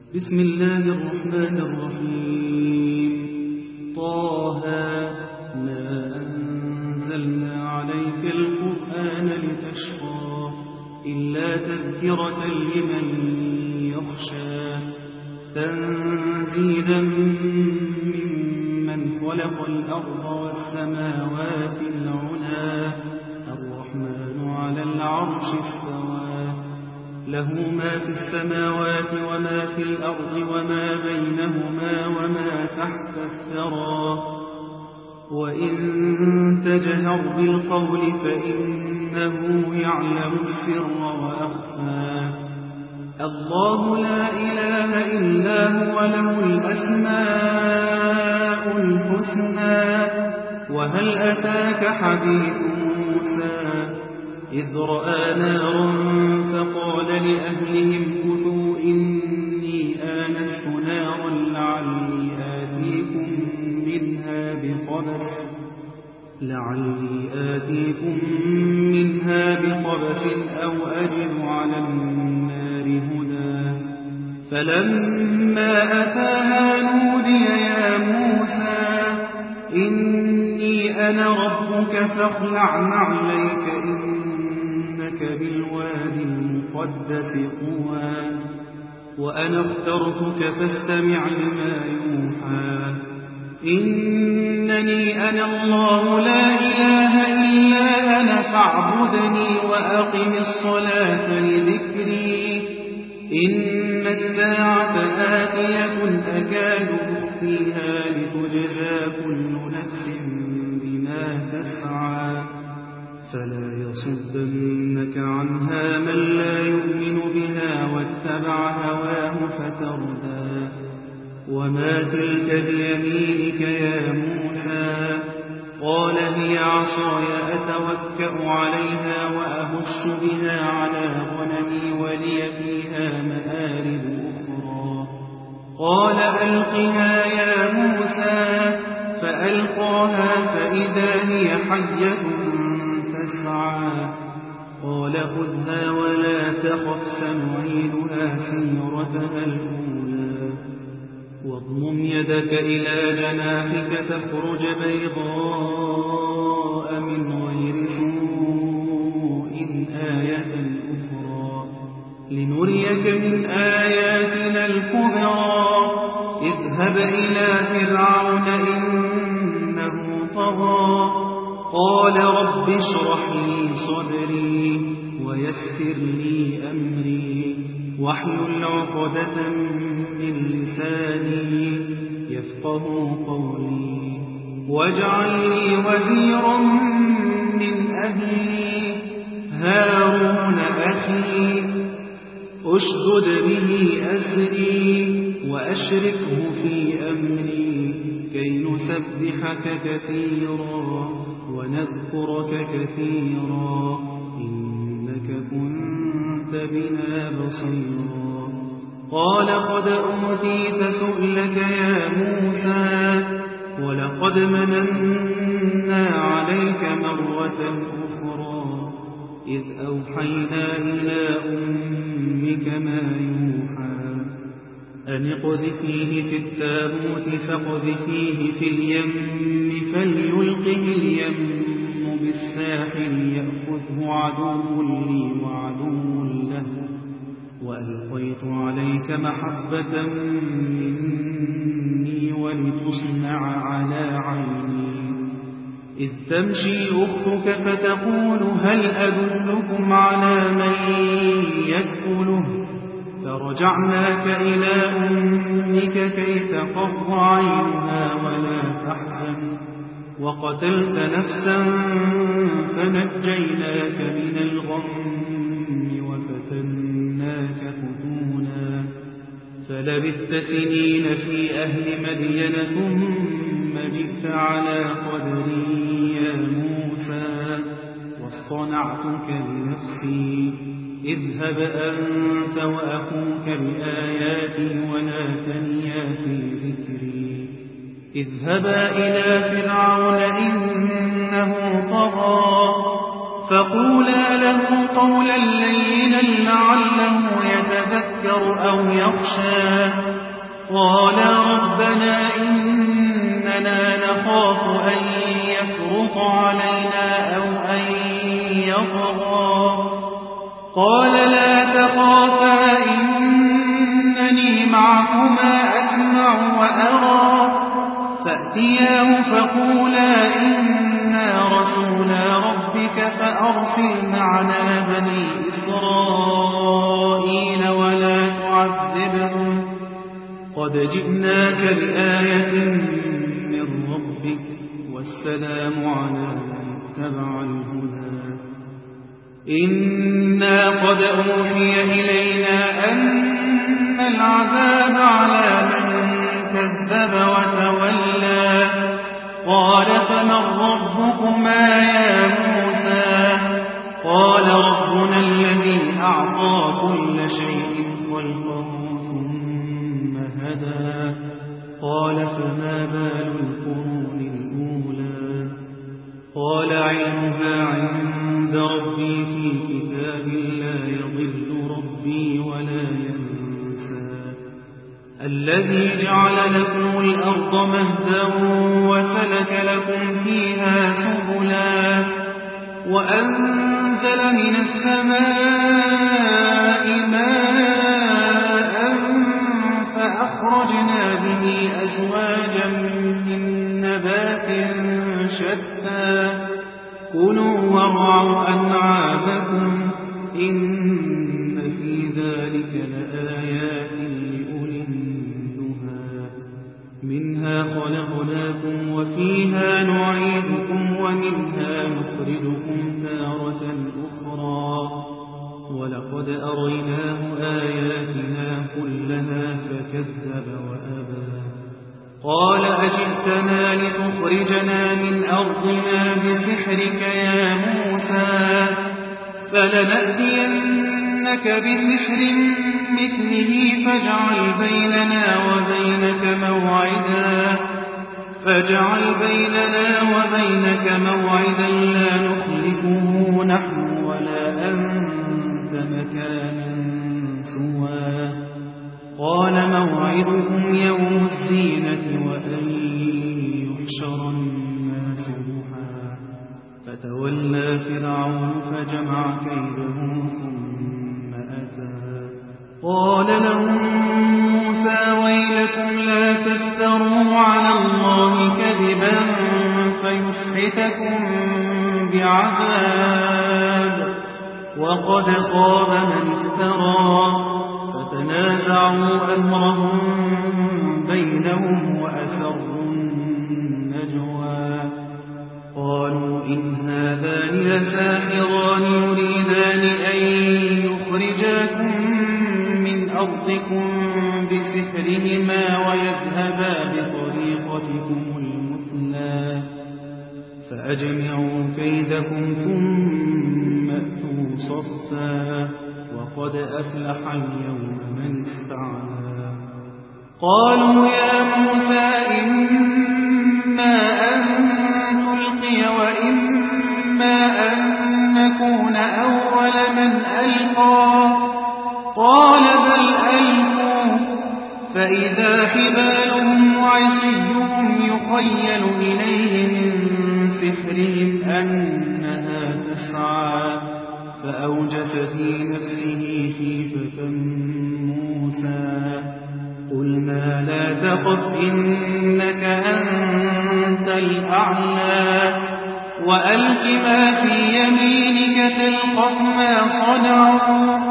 بسم الله الرحمن الرحيم. طه ما أنزلنا عليك القرآن لتشقى إلا تذكرة لمن يخشى تنزيلا ممن خلق الأرض والسماوات العلى الرحمن على العرش استوى له ما في السماوات وما في الأرض وما بينهما وما تحت الثرى وإن تجهر بالقول فإنه يعلم السر وأخفى الله لا إله إلا هو له الأسماء الحسنى وهل أتاك حديث موسى إذ رأى نارا فقال لأهلهم كثوا إني آنست نارا لعلي آتيكم منها بقبس أو أجد على النار هدى فلما أتاها نودي يا موسى إني أنا ربك فاخلع نعليك إنك بالوادي المقدس طوى وأنا اخترتك فاستمع لما يوحى إنني أنا الله لا إله إلا أنا فاعبدني وأقم الصلاة لذكري إن الساعة آتية أكاد أخفيها لتجزى كل نفس بما تسعى فلا يصدنك عنها من لا يؤمن بها واتبع هواه فتردى وما تلك بيمينك يا موسى قال هي عصاي أتوكأ عليها وأهش بها على غنمي ولي فيها مآرب أخرى قال ألقها يا موسى فألقاها فإذا هي حية تسعى قال خذها ولا تخف سنعيدها سيرتها الأولى واضمم يدك إلى جناحك تخرج بيضاء من غير سوء آية أخرى لنريك من آياتنا الكبرى اذهب إلى فرعون إنه طغى قال رب اشرح لي صدري ويسر لي أمري واحلل عقدة من لساني يفقه قولي واجعل لي وزيرا من أهلي هارون أخي أشدد به أزري وأشركه في أمري كي نسبحك كثيرا ونذكرك كثيرا إنك كنت بنا بصيرا قال قد أوتيت سؤلك يا موسى ولقد مننا عليك مرة أخرى إذ أوحينا إلى أمك ما يوحى أن اقذفيه في التابوت فاقذفيه في اليم فليلقه اليم بالساحل يأخذه عدو لي وعدو له وألقيت عليك محبة مني ولتصنع على عيني إذ تمشي أختك فتقول هل أدلكم على من يكفله فرجعناك إلى أمك كي تقر عينها ولا تحزن وقتلت نفسا فنجيناك من الغم وفتناك فتونا فلبثت سنين في أهل مدين ثم جئت على قدري يا موسى واصطنعتك لنفسي اذهب أنت وأخوك بآياتي ولا تنيا في ذكري اذهبا إلى فرعون إنه طغى فقولا له قولا لينا لعله يتذكر أو يخشى قالا ربنا إننا نخاف أن يفرط علينا أو أن يطغى قال لا تخافا إنني معكما أسمع وأرى فأتياه فقولا إنا رسولا ربك فأرسل معنا بني إسرائيل ولا تعذبهم قد جئناك بآية من ربك والسلام على من اتبع الهدى إنا قد أوحي إلينا أن العذاب على من كذب وتولى قال فمن ربكما يا موسى قال ربنا الذي أعطى كل شيء خلقه ثم هدى قال فما بال القرون الأولى قال علمها عند ربي في كتاب لا يضل ربي ولا ينسى الذي جعل لكم الأرض مهدا وسلك لكم فيها سبلا وأنزل من السماء ماء فأخرجنا به أزواجا من نبات شتى كلوا وارعوا أنعامكم إن في ذلك لآيات لأولي النهى منها خلقناكم وفيها نعيدكم ومنها نخرجكم تارة أخرى ولقد أريناه آياتنا كلها فكذب وأبى قال أجئتنا لتخرجنا من أرضنا بسحرك يا موسى فلنأتينك بسحر مثله فاجعل بيننا وبينك موعدا لا نخلفه نحن ولا أنت مكانا سوى قال موعدكم يوم الزينة وأن يحشر الناس ضحى فتولى فرعون فجمع كيده ثم أتى قال لهم موسى ويلكم لا تفتروا على الله كذبا فيسحتكم بعذاب وقد خاب من افترى فتنازعوا أمرهم بينهم وأسروا النجوى قالوا إن هذان لساحران يريدان أن يخرجاكم من أرضكم بسحرهما ويذهبا بطريقتكم المثلى فأجمعوا كيدكم ثم أتوا صفا وقد أفلح اليوم من استعلى قالوا يا موسى إما أن تلقي وإما أن نكون أول من ألقى قال بل ألقوا فإذا حبالهم وعصيهم يخيل إليه من سحرهم أنها تسعى فأوجس في نفسه خيفة موسى قلنا لا تخف إنك أنت الأعلى وألق ما في يمينك تلقف ما صنعوا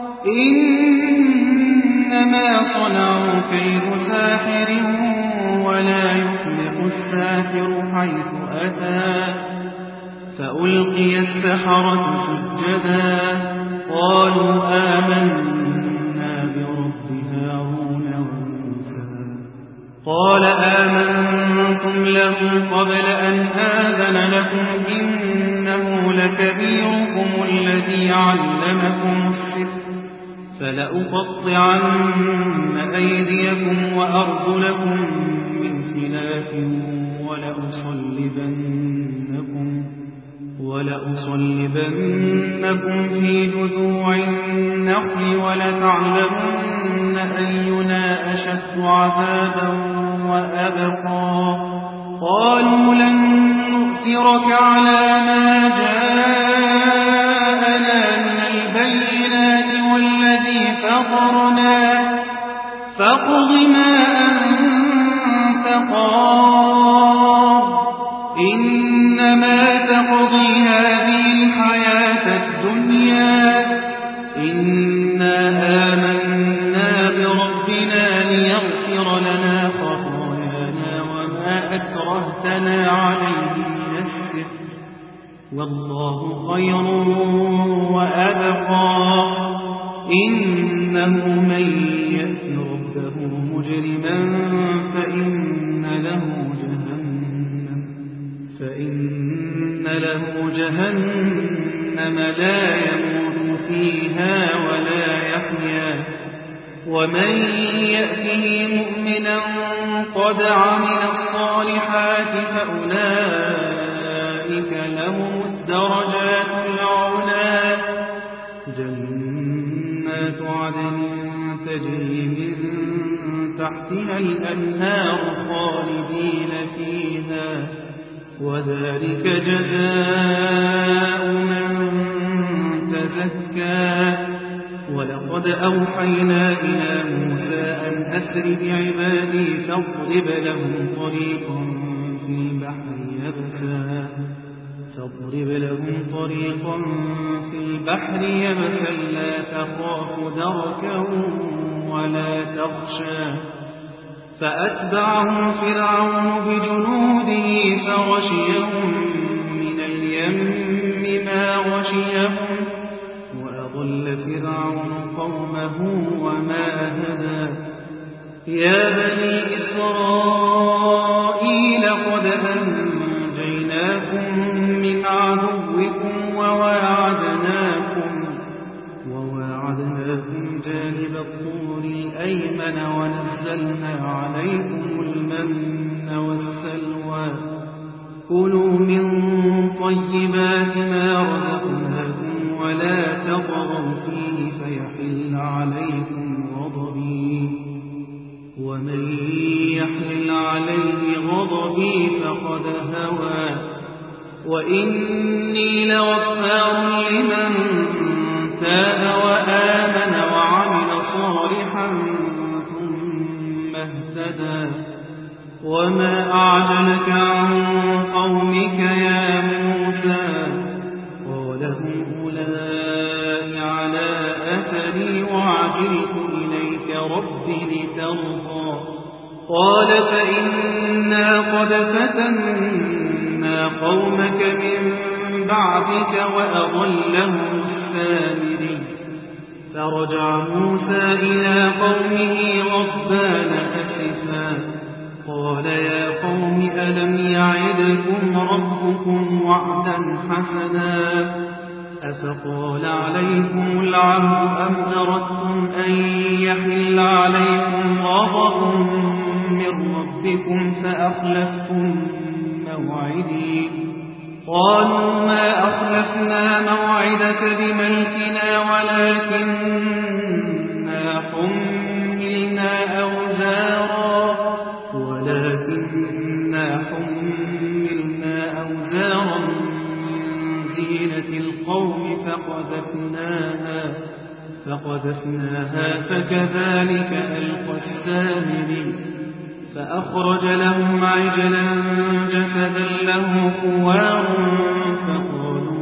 إنما صنعوا كيد ساحر ولا يفلح الساحر حيث أتى فألقي السحرة سجدا قالوا آمنا برب هارون وموسى قال آمنتم له قبل أن آذن لكم إنه لكبيركم الذي علمكم السحر فلأقطعن أيديكم وأرجلكم ولأصلبنكم في جذوع النخل ولتعلمن أينا أشد عذابا وأبقى قالوا لن نؤثرك على ما جاءنا من البينات والذي فطرنا فاقض ما أنت قاض إنما تقضي هذه الحياة الدنيا إنا آمنا بربنا ليغفر لنا خطايانا وما أكرهتنا عليه من السحر والله خير وأبقى إنه من يأت ربه مجرما فإن له جهنم لا يموت فيها ولا يحيا ومن يأته مؤمنا قد عمل الصالحات فأولئك لهم الدرجات العلى جنات عدن تجري من تحتها الأنهار خالدين فيها وذلك جزاء من تزكى ولقد أوحينا إلى موسى أن أسر بعبادي فاضرب لهم طريقا في البحر يبسا لا تخاف دركا ولا تخشى فأتبعهم فرعون بجنوده فغشيهم من اليم ما غشيهم وأضل فرعون قومه وما هدى يا بني إسرائيل قد أنجيناكم من عدوكم وواعدناكم جانب الطور الأيمن ونزلنا عليكم المن والسلوى كلوا من طيبات ما رزقناكم ولا تطغوا فيه فيحل عليكم غضبي ومن يحلل عليه غضبي فقد هوى وإني لغفار لمن تاب وآمن وعمل صالحا ثم اهتدى وما أعجلك عن قومك يا موسى قال هم أولئك على أثري وعجلت إليك رب لترضى قال فإنا قد فتنا قومك من بعدك وأضلهم السامري فرجع موسى إلى قومه غضبان أسفا قال يا قوم ألم يعدكم ربكم وعدا حسنا أفطال عليكم العهد أم أردتم أن يحل عليكم غضب من ربكم فأخلفتم موعدي قالوا ما أخلفنا موعدك بملكنا ولكننا حملنا أوزارا من زينة القوم فقذفناها فكذلك ألقى السامري فأخرج لهم عجلا جسدا له خوار فقالوا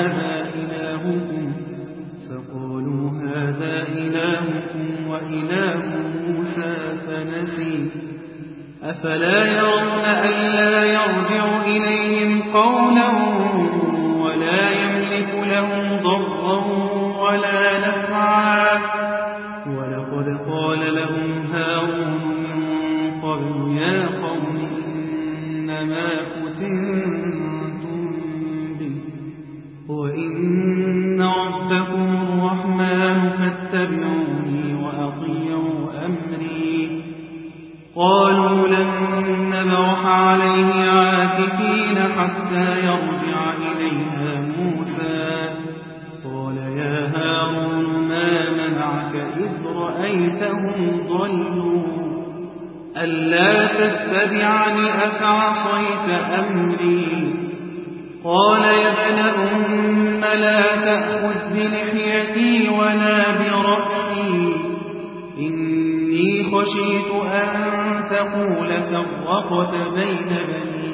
هذا إلهكم وإله موسى فنسي أفلا يرون ألا يرجع إليهم قولا ولا يملك لهم ضرا ولا نفعا ولقد قال لهم هارون من قبل يا قوم إنما فتنتم به وإن ربكم الرحمن فاتبعوني وأطيعوا أمري قالوا لن نبرح عليه عاكفين حتى يرجع إليها موسى قال يا هارون ما منعك إذ رأيتهم ضلوا ألا تتبعني أفعصيت أمري قال يا ابن أم لا تأخذ بلحيتي ولا برأسي إني خشيت أن تقول فرقت بين بني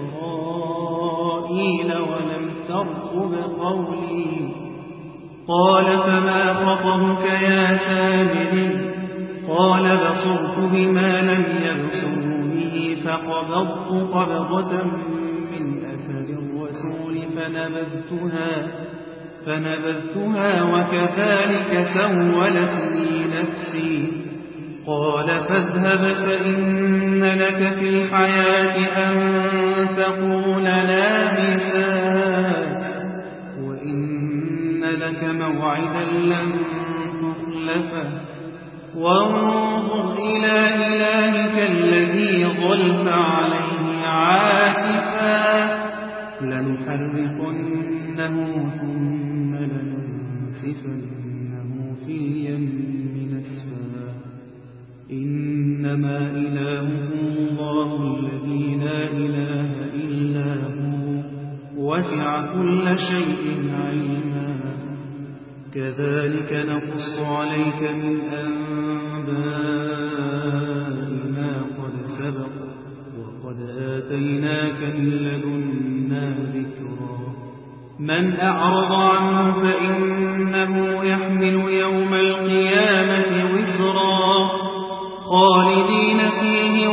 إسرائيل ولم ترقب قولي قال فما خطبك يا سامري قال بصرت بما لم يبصروا به فقبضت قبضة من أثر الرسول فنبذتها وكذلك سولت لي نفسي قال فاذهب فإن لك في الحياة أن تقول لا مساس وإن لك موعدا لن تخلفه وانظر إلى إلهك الذي ظلت عليه عاكفا لنحرقنه ثم لننسفنه في اليم نسفا إنما إلهكم الله الذي لا إله إلا هو وسع كل شيء علما كذلك نقص عليك من أنباء ما قد سبق وقد آتيناك من لدنا ذكرا من أعرض عنه فإنه يحمل يوم القيامة وزرا خالدين فيه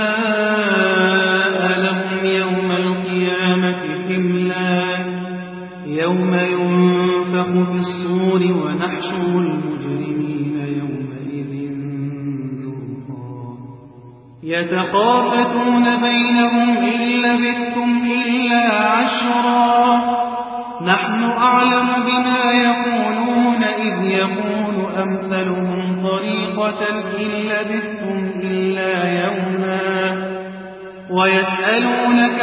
وساء لهم يوم القيامة حملا يوم ينفخ في الصور ونحشر المجرمين يومئذ زرقا يتخافتون بينهم إن لبثتم إلا عشرا نحن أعلم بما يقولون إذ يقول أمثلهم طريقة إن لبثتم إلا يوما ويسألونك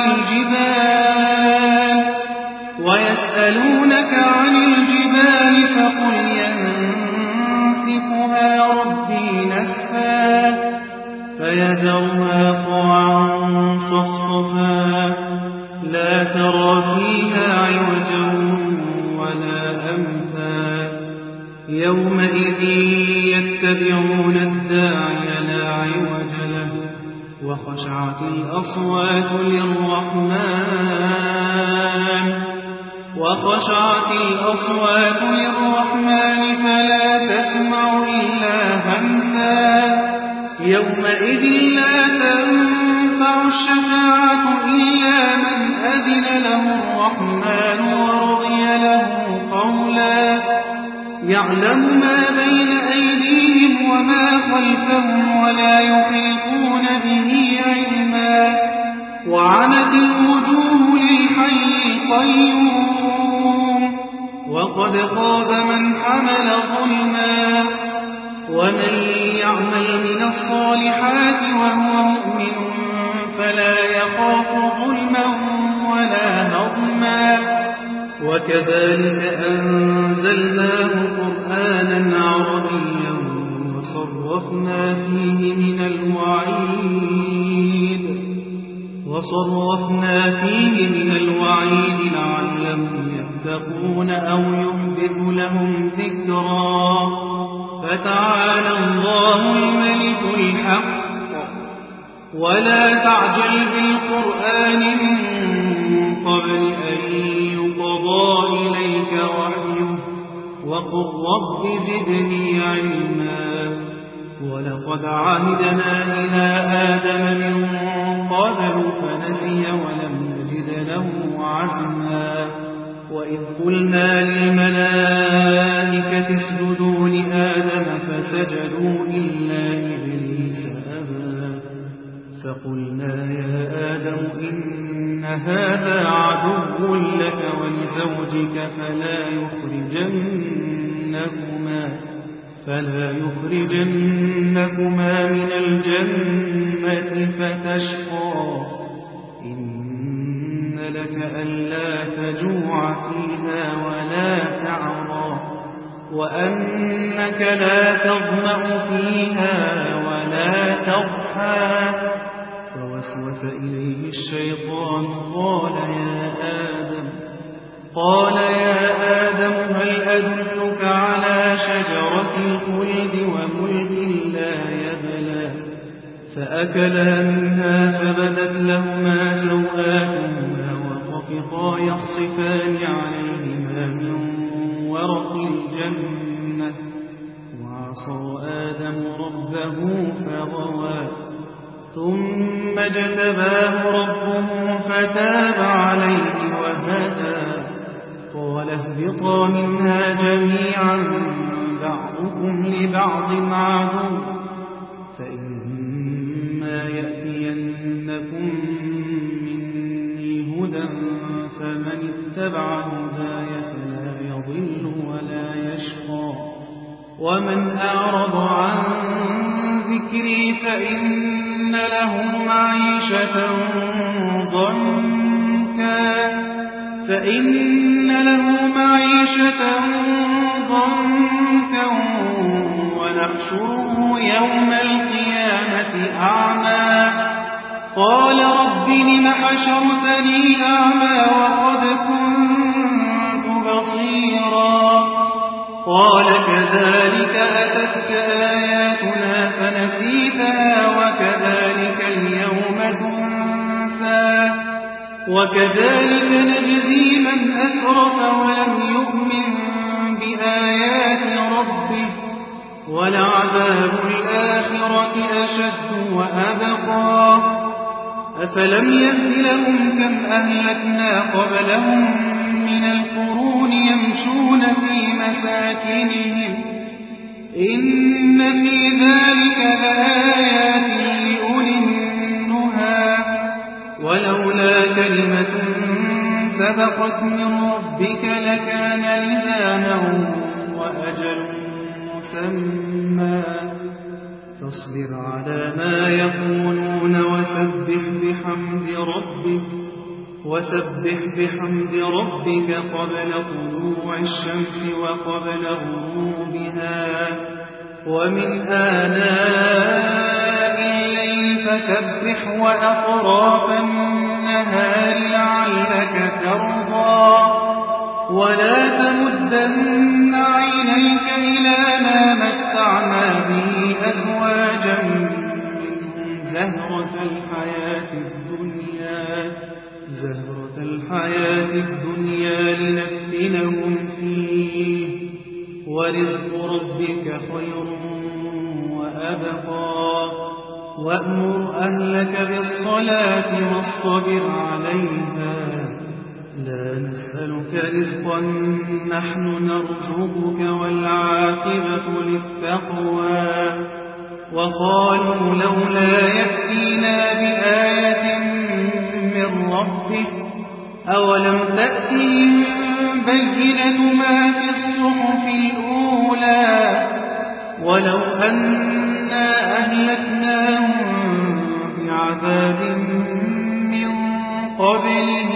عن الجبال فقل ينسفها ربي نسفا فيذرها قاعا صفصفا لا ترى فيها عوجا ولا أمتا يومئذ يتبعون الداعي لا عوج له وخشعت الأصوات للرحمن فلا تسمع إلا همسا يومئذ لا تنفع الشفاعة إلا من أذن له الرحمن ورضي له قولا يعلم ما بين أيديهم وما خلفهم ولا يحيطون به علما وعنت الوجوه للحي القيوم وقد خاب من حمل ظلما ومن يعمل من الصالحات وهو مؤمن فلا يخاف ظلما ولا هضما وكذلك أنزلناه قرآنا عربيا وصرفنا فيه من الوعيد لعلهم يتقون أو يحدث لهم ذكرا فتعالى الله الملك الحق ولا تعجل بالقرآن من قبل أن يقضى إليك وحيه وقل رب زدني علما ولقد عهدنا إلى آدم من قبل فنسي ولم نجد له عزما وإذ قلنا للملائكة اسجدوا لآدم فسجدوا إلا إبليس أبى فقلنا يا آدم إن هذا عدو لك ولزوجك فلا يخرجنكما من الجنة فتشقى إن لك ألا تجوع فيها ولا تعرى وأنك لا تظمأ فيها ولا تضحى فوسوس إليه الشيطان قال يا آدم هل أدلك على شجرة الخلد وملك لا يبلى فأكلا منها فبدت لهما سوآتهما وطفقا يخصفان عليهما من ورق الجنة وعصى آدم ربه فغوى ثم اجتباه ربه فتاب عليه وهدى قال اهبطا منها جميعا بعضكم لبعض عدو فإما يأتينكم مني هدى فمن اتبع هداي فلا يضل ولا يشقى ومن أعرض عن ذكري فإن له معيشة ضنكا ونحشره يوم القيامة أعمى قال رب لم حشرتني أعمى وقد كنت بصيرا قال كذلك أتتك آياتنا فنسيتها وكذلك اليوم تنسى وكذلك نجزي من أسرف ولم يؤمن بآيات ربه ولعذاب الآخرة أشد وأبقى أفلم يهد لهم كم أهلكنا قبلهم من القرون يمشون في مساكنهم إن في ذلك لآيات لأولي النهى ولولا كلمة سبقت من ربك لكان لزاما وأجل مسمى فاصبر على ما يقولون وسبح بحمد ربك قبل طلوع الشمس وقبل غروبها ومن آناء الليل فسبح وأطراف النهار لعلك ترضى ولا تمدن عينيك إلى ما متعنا به أزواجا منهم زهرة الحياة الدنيا لنفتنهم فيه ورزق ربك خير وأبقى وأمر أهلك بالصلاة واصطبر عليها لا نسألك رزقا نحن نرزقك والعاقبة للتقوى وقالوا لولا يأتينا بآية من ربه أولم تأتهم بينة ما في الصحف الأولى ولو أنا أهلكناهم بعذاب من قبله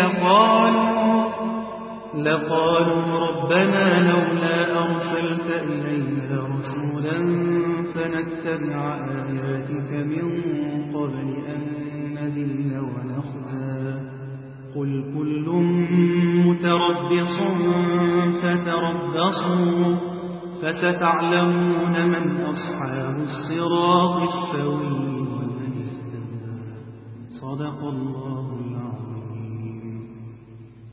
لقالوا ربنا لولا أرسلت إلينا رسولا فنتبع آياتك من قبل أن نذل ونخزى قل كل متربص فتربصوا فستعلمون من أصحاب الصراط السوي ومن اهتدى صدق الله العظيم.